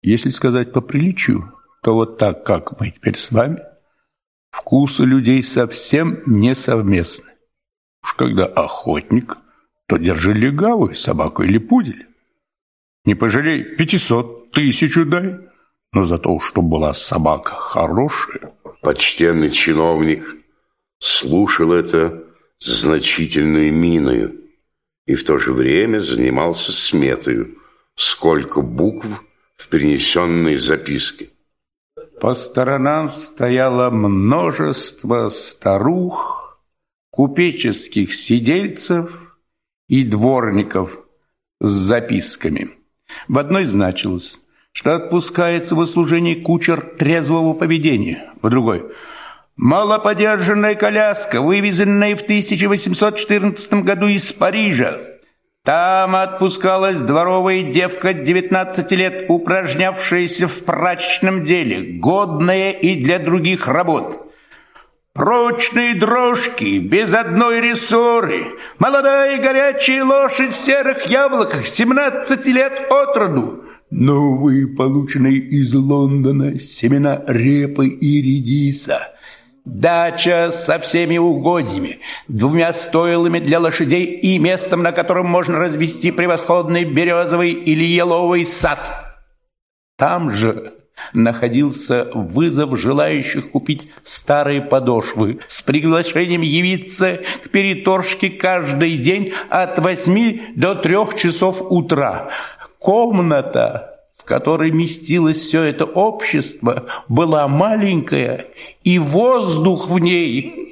Если сказать по приличию, то вот так, как мы теперь с вами, вкусы людей совсем не совместны. Уж когда охотник, то держи легавую собаку или пудель. Не пожалей, 500, 1000 дай, но за то, что была собака хорошая. Почтенный чиновник слушал это с значительной миною и в то же время занимался сметою, сколько букв в перенесенной записке. По сторонам стояло множество старух, купеческих сидельцев и дворников с записками. В одной значилось, что отпускается в услужение кучер трезвого поведения, в другой – малоподержанная коляска, вывезенная в 1814 году из Парижа. Там отпускалась дворовая девка 19 лет, упражнявшаяся в прачечном деле, годная и для других работ. Прочные дрожки, без одной рессоры, молодая горячая лошадь в серых яблоках, 17 лет от роду. Новые, полученные из Лондона, семена репы и редиса. Дача со всеми угодьями, 2 стойлами для лошадей и местом, на котором можно развести превосходный березовый или еловый сад. Там же находился вызов желающих купить старые подошвы с приглашением явиться к переторжке каждый день от 8 до 3 часов утра. Комната, в которой местилось все это общество, была маленькая, и воздух в ней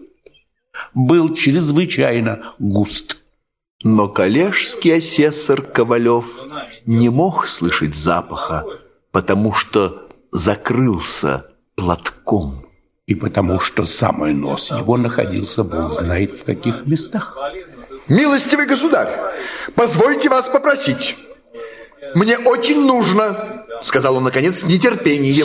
был чрезвычайно густ. Но коллежский асессор Ковалев не мог слышать запаха, потому что закрылся платком. И потому что самый нос его находился, Бог знает в каких местах. Милостивый государь, позвольте вас попросить. Мне очень нужно, сказал он наконец с нетерпением.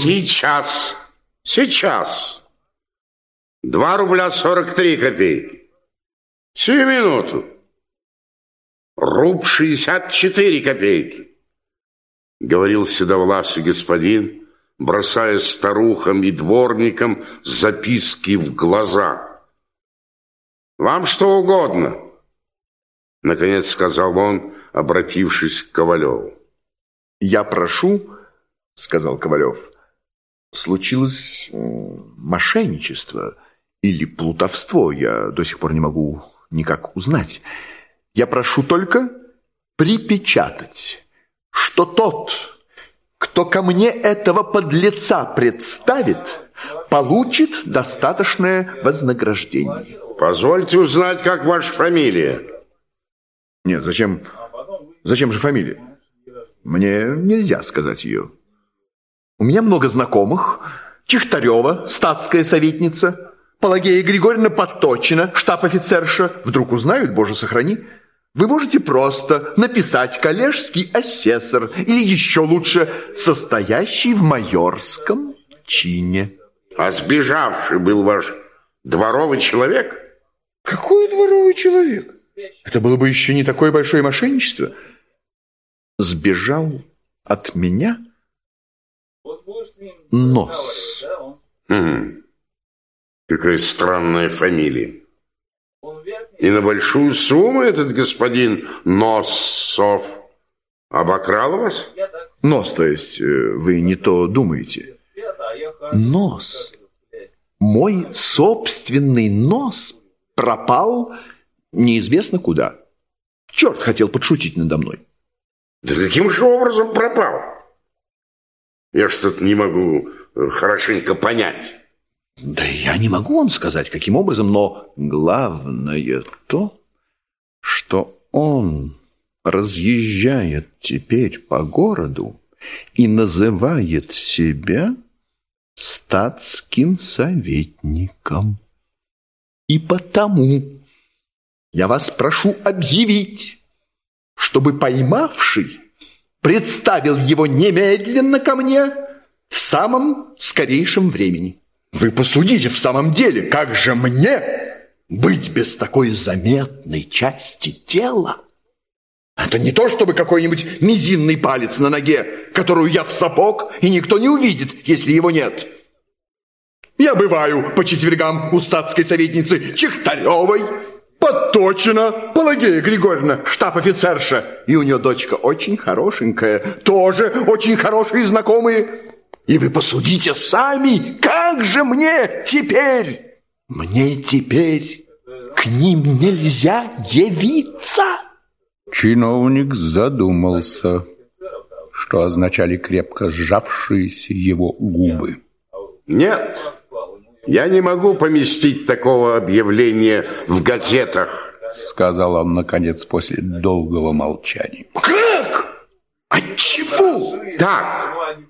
Сейчас. 2 рубля 43 копейки. Сию минуту. Руб 64 копейки. Говорил седовласый господин, бросая старухам и дворникам записки в глаза. Вам что угодно, наконец сказал он, обратившись к Ковалеву. Я прошу, сказал Ковалев, случилось мошенничество или плутовство, я до сих пор не могу никак узнать. Я прошу только припечатать, что тот, кто ко мне этого подлеца представит, получит достаточное вознаграждение. Позвольте узнать, как ваша фамилия. Нет, зачем же фамилия? Мне нельзя сказать ее. У меня много знакомых. Чехтарева, статская советница, Пелагея Григорьевна Подточина, штаб-офицерша. Вдруг узнают, Боже сохрани. Вы можете просто написать коллежский асессор или еще лучше состоящий в майорском чине. А сбежавший был ваш дворовый человек? Какой дворовый человек? Это было бы еще не такое большое мошенничество. Сбежал от меня Нос. Какая странная фамилия. И на большую сумму этот господин Носов обокрал вас? Нос, то есть, вы не то думаете. Нос. Мой собственный нос пропал неизвестно куда. Черт хотел подшутить надо мной. Да каким же образом пропал? Я что-то не могу хорошенько понять. Да я не могу вам сказать, каким образом, но главное то, что он разъезжает теперь по городу и называет себя статским советником. И потому я вас прошу объявить, чтобы поймавший представил его немедленно ко мне в самом скорейшем времени. Вы посудите в самом деле, как же мне быть без такой заметной части тела? Это не то, чтобы какой-нибудь мизинный палец на ноге, которую я в сапог, и никто не увидит, если его нет. Я бываю по четвергам у статской советницы Чехтаревой, Подточина, Пелагея Григорьевна, штаб-офицерша, и у нее дочка очень хорошенькая, тоже очень хорошие знакомые. И вы посудите сами, как же мне теперь? Мне теперь к ним нельзя явиться. Чиновник задумался, что означали крепко сжавшиеся его губы. Нет, я не могу поместить такого объявления в газетах, сказал он, наконец, после долгого молчания. Как? Отчего? Так,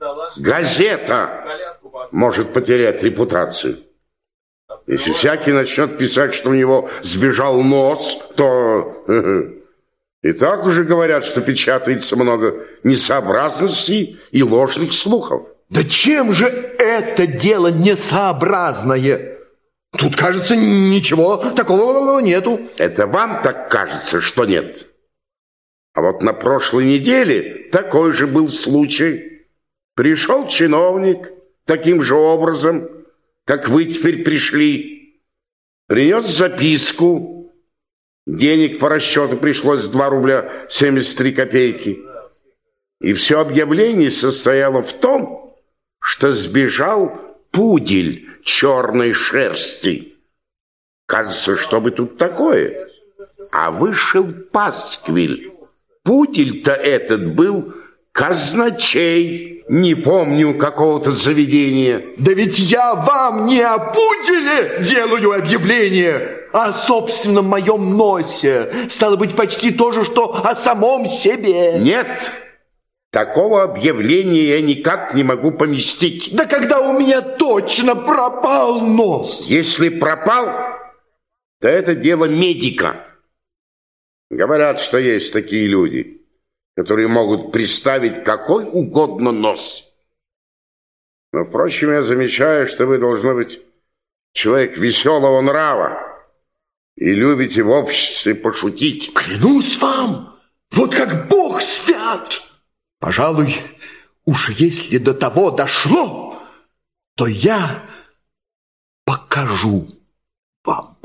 газета может потерять репутацию. Если всякий начнет писать, что у него сбежал нос, то... И так уже говорят, что печатается много несообразностей и ложных слухов. Да чем же это дело несообразное? Тут, кажется, ничего такого нету. Это вам так кажется, что нет? А вот на прошлой неделе такой же был случай. Пришел чиновник таким же образом, как вы теперь пришли. Принес записку. Денег по расчету пришлось 2 рубля 73 копейки. И все объявление состояло в том, что сбежал пудель черной шерсти. Кажется, что бы тут такое? А вышел пасквиль. Пудель-то этот был казначей. Не помню какого-то заведения. Да ведь я вам не о пуделе делаю объявление, а о собственном моем носе. Стало быть, почти то же, что о самом себе. Нет, такого объявления я никак не могу поместить. Да когда у меня точно пропал нос. Если пропал, то это дело медика. Говорят, что есть такие люди, которые могут приставить какой угодно нос. Но, впрочем, я замечаю, что вы, должны быть, человек веселого нрава и любите в обществе пошутить. Клянусь вам, вот как Бог свят. Пожалуй, уж если до того дошло, то я покажу вам.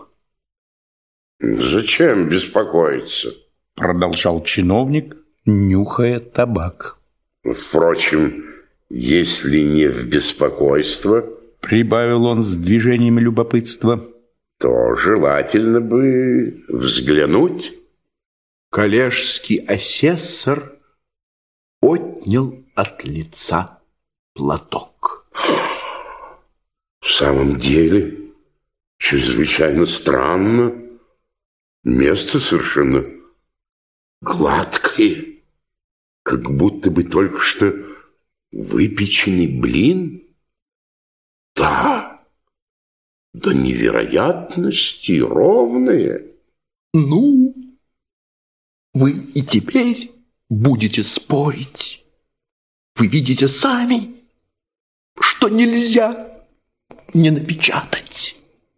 Зачем беспокоиться? Продолжал чиновник, нюхая табак. Впрочем, если не в беспокойство, прибавил он с движением любопытства, то желательно бы взглянуть. Коллежский асессор отнял от лица платок. В самом деле, чрезвычайно странно. Место совершенно гладкое, как будто бы только что выпеченный блин. Да, до невероятности ровное. Ну, вы и теперь будете спорить. Вы видите сами, что нельзя не напечатать.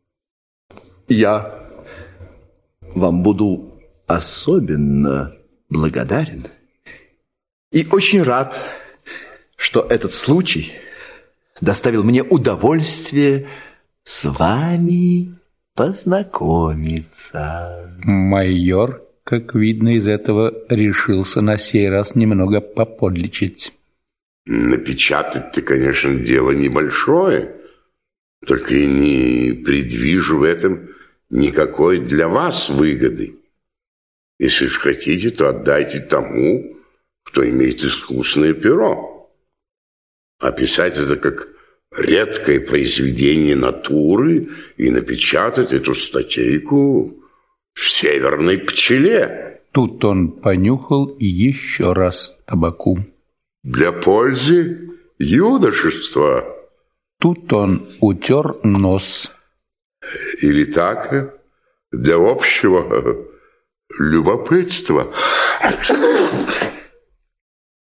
Я вам буду особенно благодарен и очень рад, что этот случай доставил мне удовольствие с вами познакомиться. Майор, как видно из этого, решился на сей раз немного поподличить. Напечатать-то, конечно, дело небольшое, только и не предвижу в этом никакой для вас выгоды. Если ж хотите, то отдайте тому, кто имеет искусное перо. А писать это как редкое произведение натуры и напечатать эту статейку в «Северной пчеле». Тут он понюхал еще раз табаку. Для пользы юношества. Тут он утер нос. Или так, для общего любопытства.